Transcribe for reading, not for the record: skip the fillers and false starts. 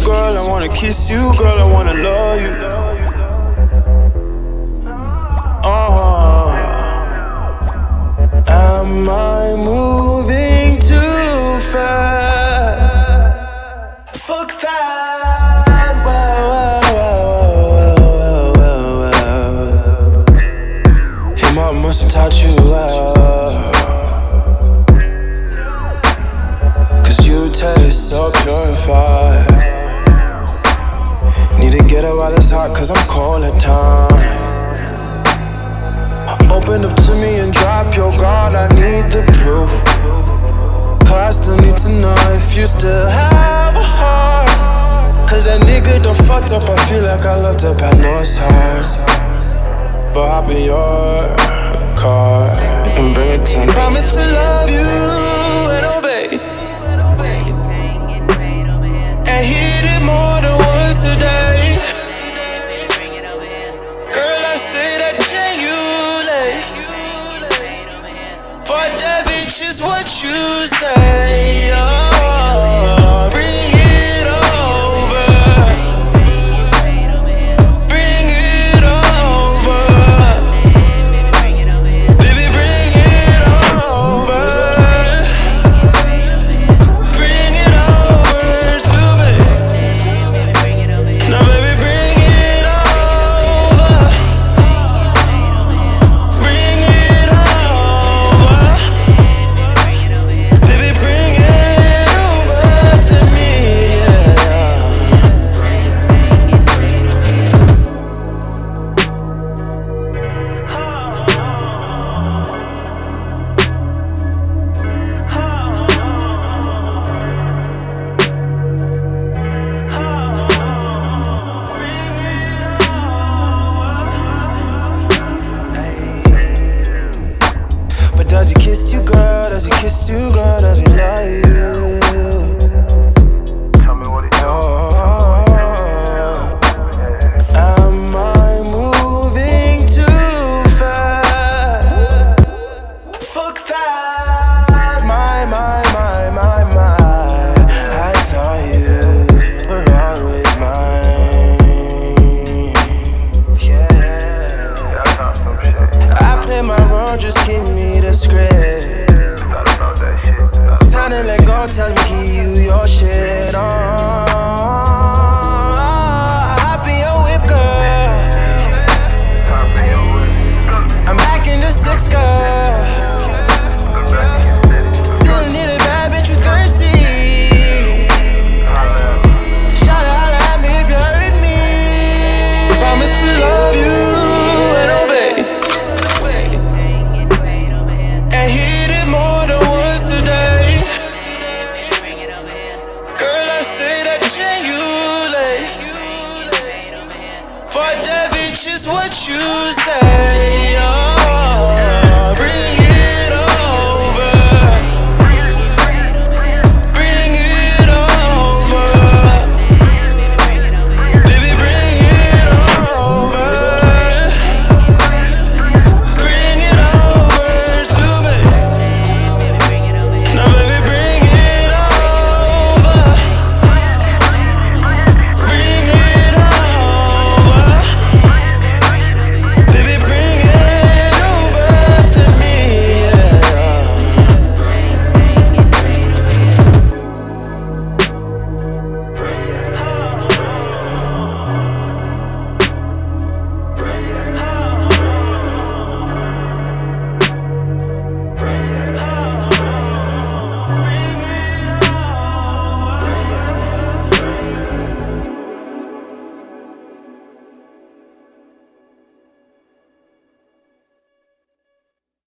girl, I wanna kiss you, girl, I wanna love you. Am I moving too fast? Fuck that. Hey, mom must have taught you well, 'cause you taste so purified. Need to get it while it's hot, 'cause I'm cold at times. Open up to me and drop your guard, I need the proof. 'Cause I still need to know if you still have a heart. 'Cause that nigga done fucked up, I feel like I looked up, I know it's hard. But hop in your car and bring it to me. Promise to love you and obey, and hit it more than once a day. Girl, I say that genuinely, but that bitch is what you say. Oh, bring it over, bring it over, baby, bring it over, bring it over to me. Now, baby, bring it over, bring it over, baby, bring it over to me, yeah. But does he kiss you, girl? Does he kiss you, girl? Does he love you?